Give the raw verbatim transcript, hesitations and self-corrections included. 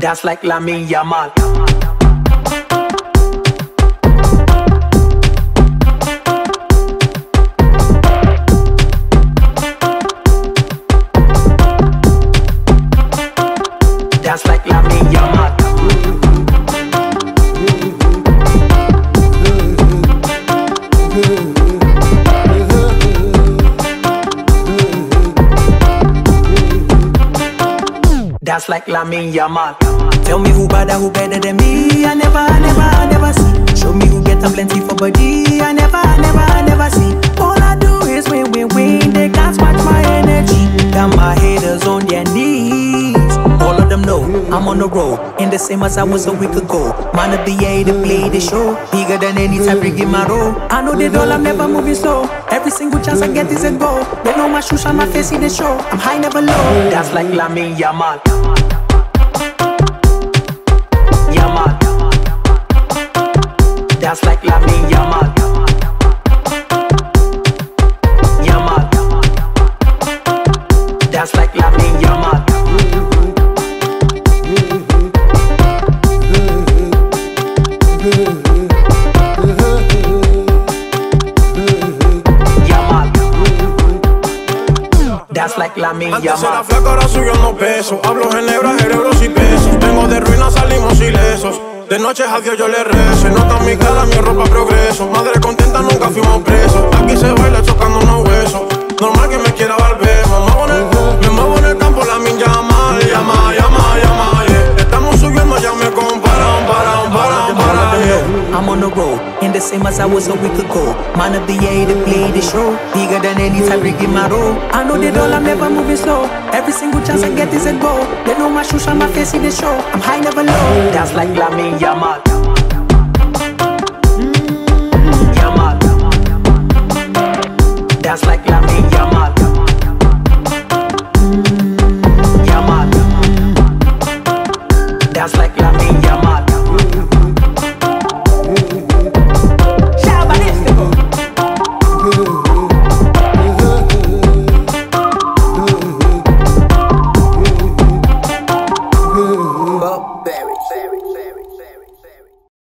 Dance like Lamine Yamal. Dance like Lamine Yamal. Dance like Lamine Yamal. Tell me who better, who better than me. I never, I never, I never see. Show me who get a plenty for body. I never, I never, I never see. All I do is win, win, win. They can't match my energy. Got my haters on their knees. All of them know I'm on the road, in the same as I was a week ago. Man of the year to play the show, bigger than any time bringing my role. I know they all, I'm never moving slow. Every single chance I get is a goal. They know my shoes on my face in the show. I'm high, never low. That's like Lamine Yamal. Yamal. That's like Lamine Yamal. Yamal. That's like Lamine Yamal. That's like Lamine Yamal. Antes era flaco, ahora subiendo peso. Hablo ginebra, cerebros y pesos. Vengo de ruinas, salimos ilesos. De noche a Dios yo le rezo. Nota mi cara, mi ropa progreso. Madre contenta, nunca fuimos presos. Aquí se baila chocando unos huesos. Normal que me quiera volver. Me muevo en el, me muevo en el campo, Lamine Yamal. Llama, llama, llama, yeah. Estamos subiendo, ya me comparan, paran, paran, paran, yeah. I'm on the road, in the same as I was a week ago. Man of the year to play the show, bigger than any time bringing my role. I know they all, I'm never moving slow. Every single chance I get is a goal. They know my shoes on my face in the show. I'm high, never low. That's like Lamine Yamal. Yamal. That's like Lamine